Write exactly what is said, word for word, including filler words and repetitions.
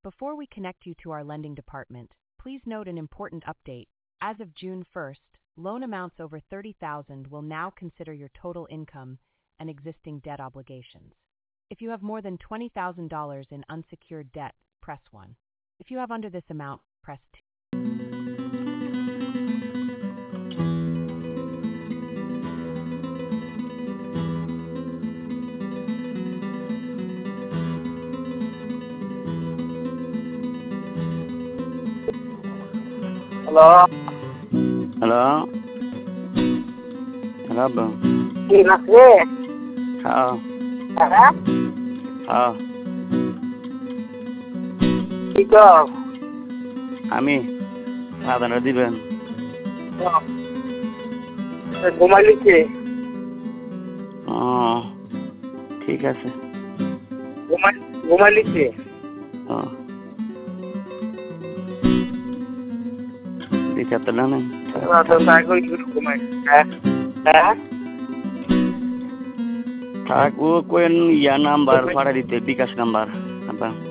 Before we connect you to our lending department, please note an important update. As of June first, loan amounts over thirty thousand dollars will now consider your total income and existing debt obligations. If you have more than twenty thousand dollars in unsecured debt, press one. If you have under this amount, press two. Halo. Halo. Kenapa? Di masjid. Halo. Hah? Halo. Iko. আমি সাধারণ দিবেন ঘুমাইলিছে ও ঠিক আছে ঘুমাই ঘুমাইলিছে ও দিতে তো না তো তাই কই ঘুমাই হ্যাঁ হ্যাঁ থাক ও কোন ইয়া নাম্বার ফাড়া দিতে বিকাশ নাম্বার আবার